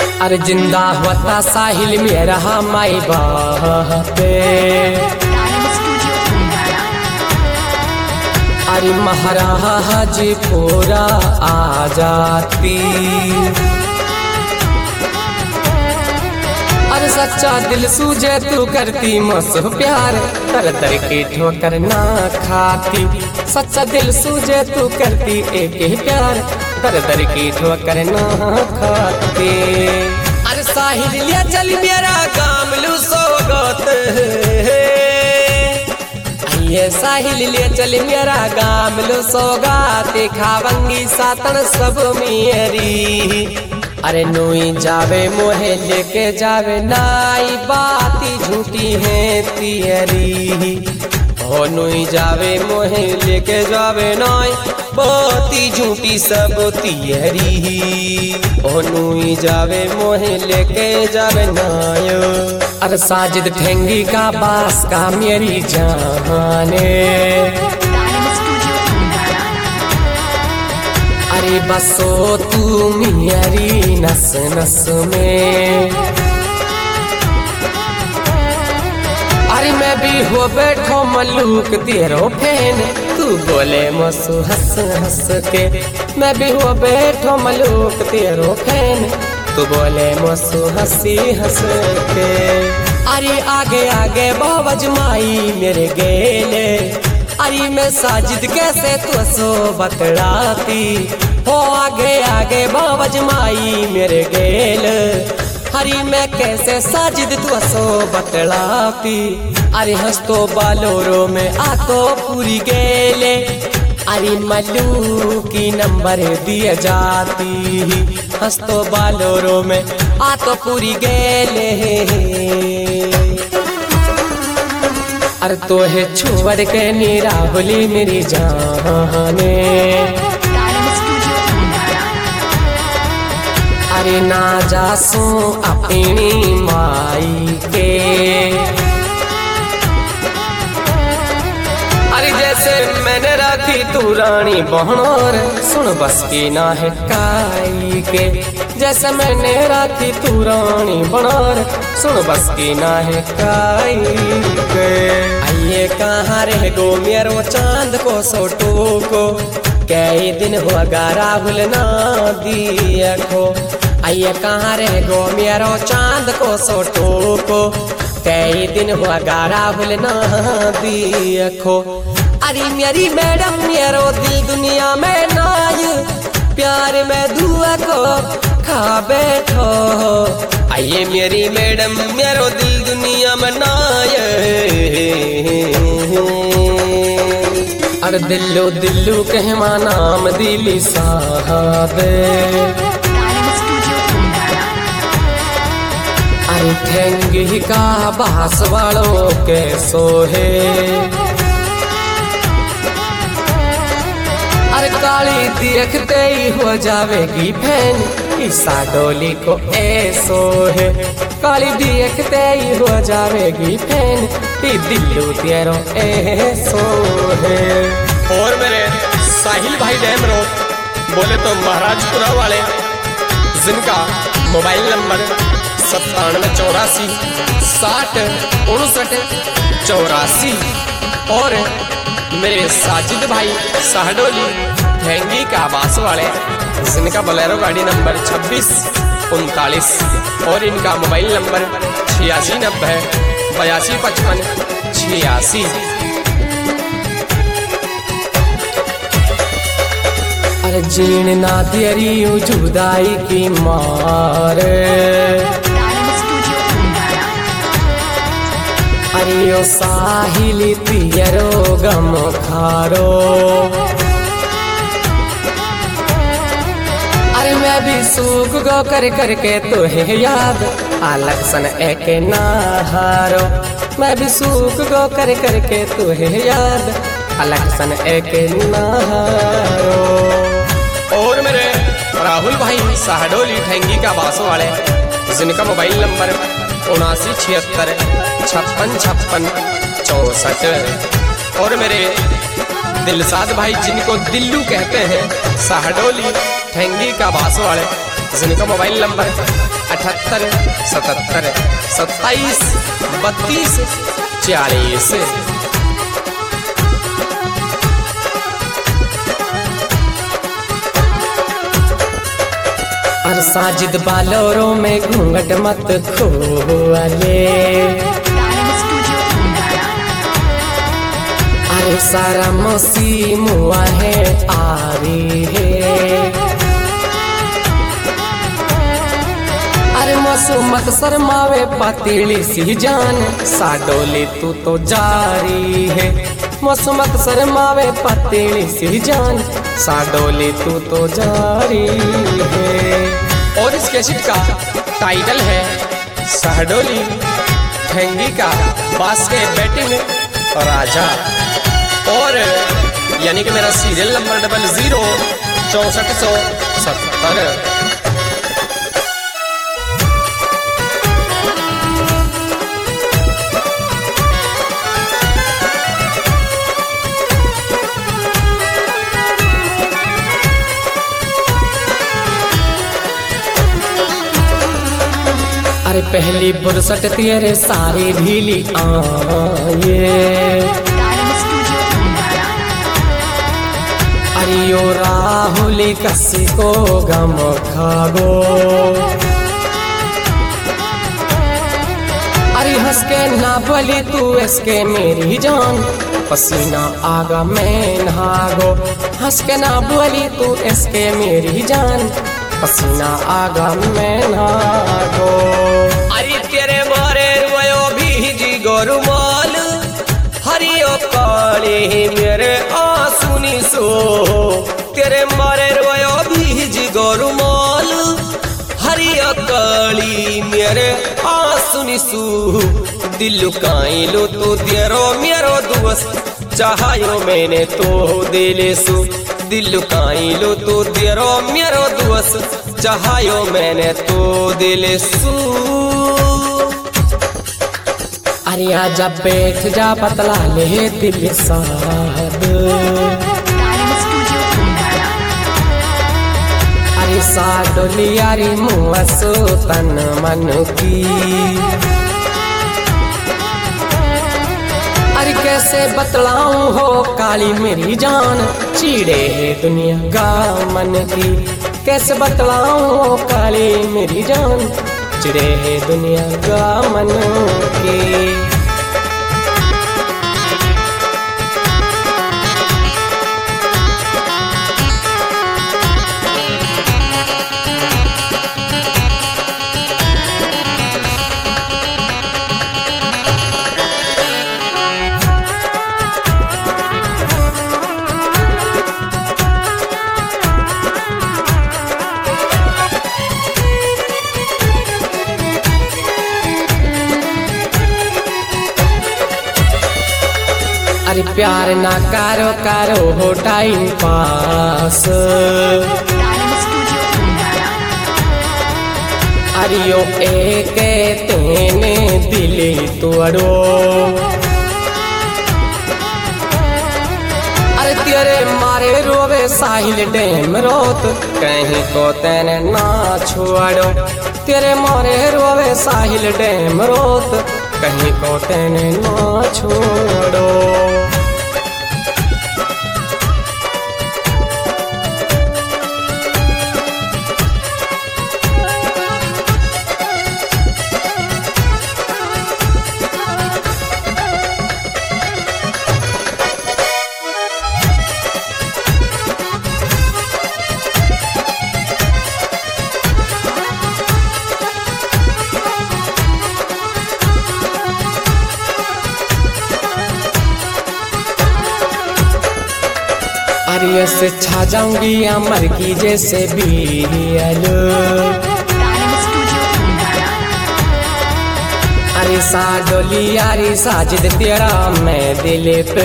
अरे जिंदा होता साहिल मेरा माई बापे, अरे महाराज पूरा आ जाती। अरे सच्चा दिल सूझे तू करती मुझसे प्यार, तर दर की ठोकर ना खाती। सच्चा दिल सूझे तू करती एक ही प्यार, तर दर की ठोकर ना खाती। अरे साहिल लिया चल मेरा काम लू सोगत, ये साहिल लिया चल मेरा गाम लो सौगात, खावंगी सातन सब मेरी। अरे नोई जावे मोहे लेके जावे नाई, बाती झूठी है तियरी। ओ नोई जावे मोहे लेके जावे नाई, बाती झूठी सब तियरी। ओ नोई जावे मोहे लेके जावे नायो। अरे साजिद ठेंगी का बास का मेरी जाने, अरे बसो तू मेरी नस नस में। अरे मैं भी हो बैठो मलूक तेरो फैन, तू बोले मसू हंस हंस के। मैं भी हो बैठो मलूक तेरो फैन, तू बोले मसू हंसी हंस के। अरे आगे आगे बाबज माई मेरे गेले, अरे मैं साजिद कैसे तू सो बतलाती। हो आगे आगे बाबज माई मेरे गेल, हरी मैं कैसे साजिद तू सो बतलाती। अरे हंस तो बालोरो में आ तो पूरी गेले, अरे मल्लू की नंबर दिए जाती। हंस तो बालोरो में आ तो पूरी गेले, अरे तो है छोड़ के नीरा बोली मेरी जाने। अरे ना जासू अपनी माई के, अरे जैसे मैंने राखी तू रानी बहनोर, सुन बस की ना है काई के। जैसे मैंने राखी तू रानी बनोर, सुन बस की ना है काई के। आइए कहाँ रह गो मेरो चांद को सोटो को, कई दिन हुआ राहुल ना दिया को। आइए कहाँ रह गो मेरो चांद को सोटो को, कई दिन हुआ राहुल ना दिया को। अरे मेरी मैडम मेरो दिल दुनिया में नाय, प्यार में दुआ को खा बैठो। आइए मेरी मैडम मेरो दिल दुनिया में नाय, अरे दिल्लू दिल्लू कहमा नाम दिली साहब। अरे ठेंगी का बास वालों के सोहे, अरे काली देखते ही हो जावेगी फैन, ईसा डोली को ऐसो है। काली देखते ही हो जावेगी फैन, दिल्लू तेरो ऐसो है। और मेरे साहिल भाई डैम रोड बोले तो महाराजपुरा वाले, जिनका मोबाइल नंबर 9784 60 59 84। और मेरे साजिद भाई साहडोली ठेंगी का आवास वाले, जिनका बोलेरो गाड़ी नंबर 26 39। और इनका मोबाइल नंबर 8690 8255 86। अरे जीण ना तेरी जुदाई की मार, अरे ओ साहिल तियरो गम खारो। अरे मैं भी सूख गो कर करके तो है याद, अलग सन एक ना हारो। मैं भी सूख गो कर करके तो है याद, अलग सन एक ना हारो। और मेरे राहुल भाई साहडोली ठेंगी का बास वाले, जिनका मोबाइल नंबर 7976 56 56 64। और मेरे दिलसाद भाई, जिनको दिल्लू कहते हैं, साहडोली ठेंगी का बास वाले, जिनका मोबाइल नंबर 78 77 27 32 40। और साजिद बालोरों में घूंघट मत खोले, अरे सारा मौसी मुआ है आरी है, अरे मौसू मत शर्मावे पतीली सी जान, साडोली तू तो जारी है, मौसू मत शर्मावे पतीली सी जान, साडोली तू तो जारी है। और इस कैसेट का टाइटल है सहडोली ठेंगी का बास के बैटिंग राजा। और यानी कि मेरा सीरियल नंबर 00 6470। अरे पहली बुरसट तेरे सारी ढीली आये, अरे यो राहुली कसी को गम खागो, अरे हंस के ना बोली तू इसके मेरी जान, पसीना आगा मैं नहागो, हंस के ना बोली तू इसके मेरी जान, पसीना आगा मैं नहागो। अरे तेरे मारे रोयो भीजी गोरुमाल, हरियो काले मेरे आंसू सो, तेरे मारे रोयो भीजी गोरुमाल, हरियो काली मेरे आंसू सो, दिल काई लो तो देरो मेरो दोस्त, चाहायो मैंने तो दिल सो, दिल काई लो तो देरो मेरो दोस्त, चाहायो मैंने तो दिल सू। अरे आजा बैठ जा बतला ले दिल साद, अरे साडोली यारी मुआ सो तन मन की, अरे कैसे बतलाऊं हो काली मेरी जान, चीड़े है दुनिया का मन की, कैसे बतलाऊं हो काली मेरी जान, चिड़े है दुनिया का मन की। अरे प्यार ना करो करो हो टाइम पास, अरे यो एक तेने दिल तोड़ो, अरे तेरे मारे रोवे साहिल डैम रोत, कहीं को तेने ना छोड़ो, तेरे मारे रोवे साहिल डैम रोत, कहीं को तेने ना छोड़ो। अरे से छा जाऊंगी अमर की जैसे बील, अरे साडोली यारी साजिद तेरा मैं दिल पे,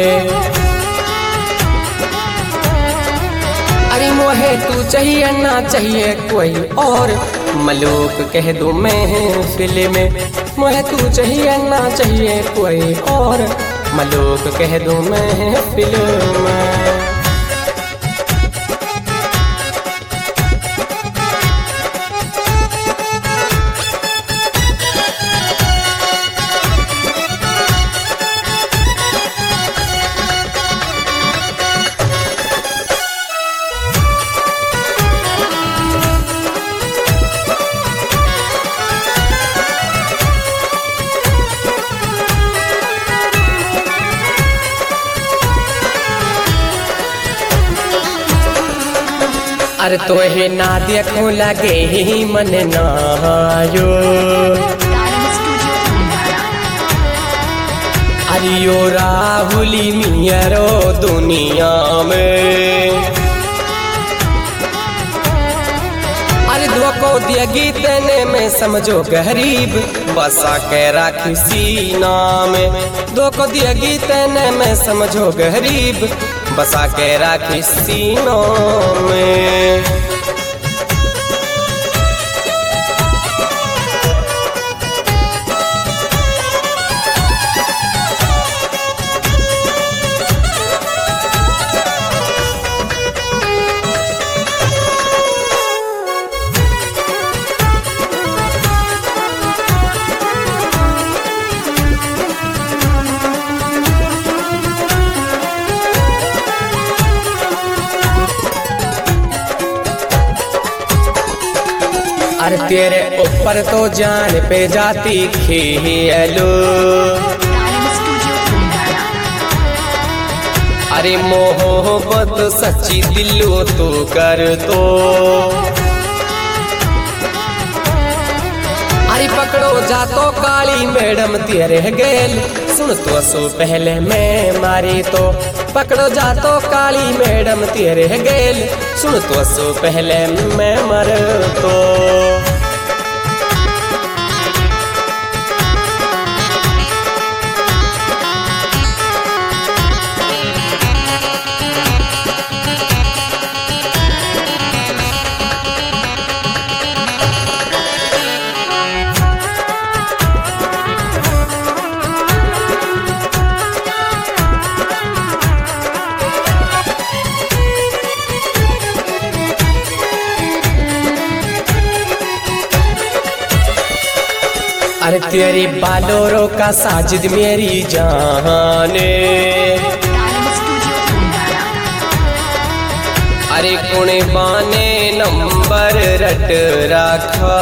अरे मोहे तू चाहिए ना चाहिए कोई और, मलूक कह दूं मैं फिल्म में, मोहे तू चाहिए ना चाहिए कोई और, मलूक कह दूं मैं फिल्म में। अरे तो हे ना देखो लगे ही मन नायो, अरे यो राहुली मियरो दुनिया में। अरे धोखो दियगी तेने में समझो गरीब, बसा के राखी सीना में। धोखो दियगी तेने में समझो गरीब, बसा के राखी सीना में। अरे तेरे ऊपर तो जान पे जाती खेलो, अरे मोहब्बत सच्ची दिलो तो कर तो। अरे पकड़ो जा तो काली मैडम तेरे गेल, सुन तो सो पहले मैं मारी तो। पकड़ो जा तो काली मैडम तेरे गेल, सुन तो सो पहले मैं मर तो। अरे तेरी बालोरों का साजिद मेरी जाने, अरे कुणे बाने नंबर रट रखा।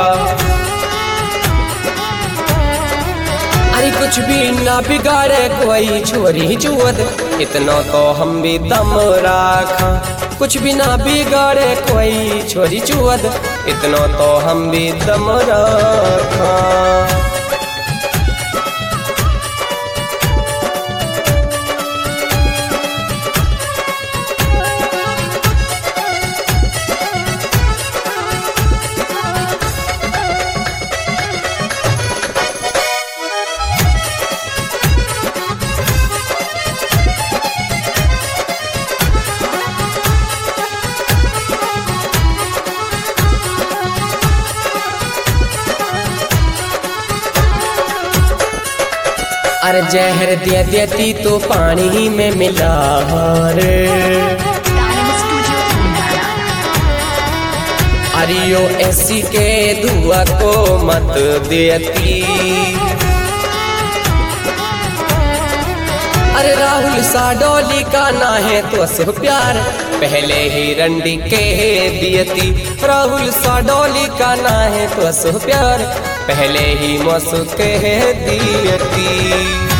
अरे कुछ भी ना बिगाड़े कोई छोरी चुअद, इतना तो हम भी दम रखा। कुछ भी ना बिगाड़े कोई छोरी चुअद, इतना तो हम भी दम रखा। अरे जहर दे देती तो पानी में मिला रे, अरे यो ऐसी के धुआ को मत देती। अरे राहुल साडोली का ना है तो सो प्यार, पहले ही रंडी के दियती। राहुल साडोली का ना है तो सो प्यार, पहले ही मौसू के दियती।